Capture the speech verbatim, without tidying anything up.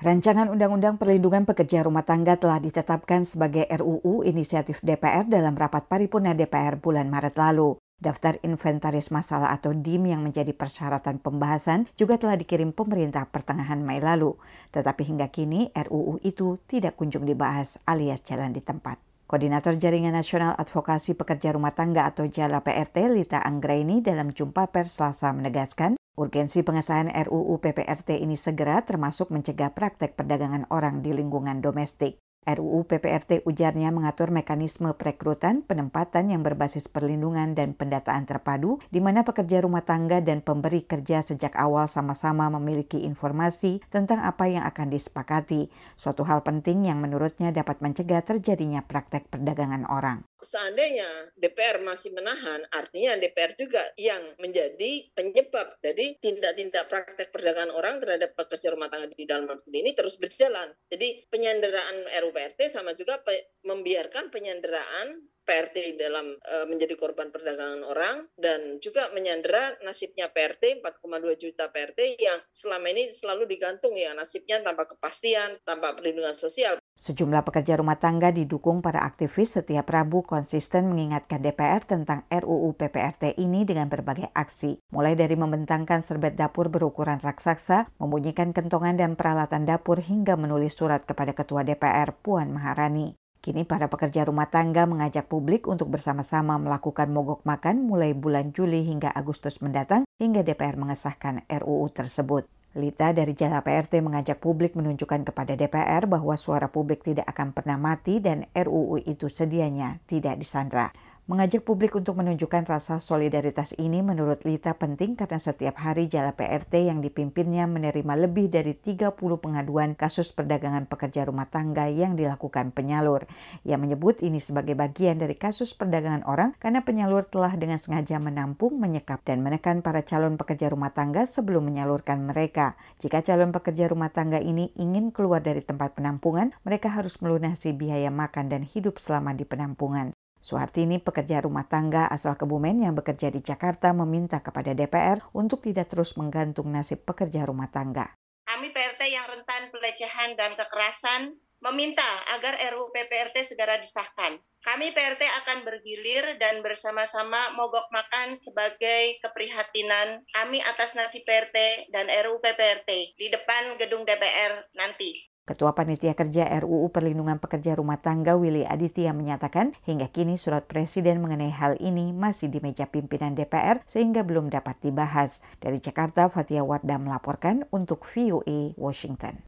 Rancangan Undang-Undang Perlindungan Pekerja Rumah Tangga telah ditetapkan sebagai R U U inisiatif D P R dalam rapat paripurna D P R bulan Maret lalu. Daftar inventaris masalah atau D I M yang menjadi persyaratan pembahasan juga telah dikirim pemerintah pertengahan Mei lalu. Tetapi hingga kini R U U itu tidak kunjung dibahas alias jalan di tempat. Koordinator Jaringan Nasional Advokasi Pekerja Rumah Tangga atau JALA P R T, Lita Anggraini, dalam jumpa pers Selasa menegaskan, urgensi pengesahan R U U P P R T ini segera termasuk mencegah praktek perdagangan orang di lingkungan domestik. R U U P P R T ujarnya mengatur mekanisme perekrutan, penempatan yang berbasis perlindungan dan pendataan terpadu, di mana pekerja rumah tangga dan pemberi kerja sejak awal sama-sama memiliki informasi tentang apa yang akan disepakati, suatu hal penting yang menurutnya dapat mencegah terjadinya praktek perdagangan orang. Seandainya D P R masih menahan, artinya D P R juga yang menjadi penyebab dari tindak-tindak praktek perdagangan orang terhadap pekerja rumah tangga di dalam negeri ini terus berjalan. Jadi penyanderaan R U U P P R T sama juga pe- membiarkan penyanderaan P R T dalam e, menjadi korban perdagangan orang dan juga menyandera nasibnya P R T empat koma dua juta P R T yang selama ini selalu digantung ya nasibnya tanpa kepastian, tanpa perlindungan sosial. Sejumlah pekerja rumah tangga didukung para aktivis setiap Rabu konsisten mengingatkan D P R tentang R U U P P R T ini dengan berbagai aksi, mulai dari membentangkan serbet dapur berukuran raksasa, membunyikan kentongan dan peralatan dapur hingga menulis surat kepada Ketua D P R Puan Maharani. Kini para pekerja rumah tangga mengajak publik untuk bersama-sama melakukan mogok makan mulai bulan Juli hingga Agustus mendatang hingga D P R mengesahkan R U U tersebut. Lita dari JALA P R T mengajak publik menunjukkan kepada D P R bahwa suara publik tidak akan pernah mati dan R U U itu sedianya tidak disandra. Mengajak publik untuk menunjukkan rasa solidaritas ini menurut Lita penting karena setiap hari JALA P R T yang dipimpinnya menerima lebih dari tiga puluh pengaduan kasus perdagangan pekerja rumah tangga yang dilakukan penyalur. Ia menyebut ini sebagai bagian dari kasus perdagangan orang karena penyalur telah dengan sengaja menampung, menyekap, dan menekan para calon pekerja rumah tangga sebelum menyalurkan mereka. Jika calon pekerja rumah tangga ini ingin keluar dari tempat penampungan, mereka harus melunasi biaya makan dan hidup selama di penampungan. Suhartini, pekerja rumah tangga asal Kebumen yang bekerja di Jakarta, meminta kepada D P R untuk tidak terus menggantung nasib pekerja rumah tangga. Kami P R T yang rentan pelecehan dan kekerasan meminta agar R U U P P R T segera disahkan. Kami P R T akan bergilir dan bersama-sama mogok makan sebagai keprihatinan kami atas nasib P R T dan R U U P P R T di depan gedung D P R nanti. Ketua Panitia Kerja R U U Perlindungan Pekerja Rumah Tangga Willy Aditya menyatakan hingga kini surat Presiden mengenai hal ini masih di meja pimpinan D P R sehingga belum dapat dibahas. Dari Jakarta, Fatia Wardah melaporkan untuk V O A Washington.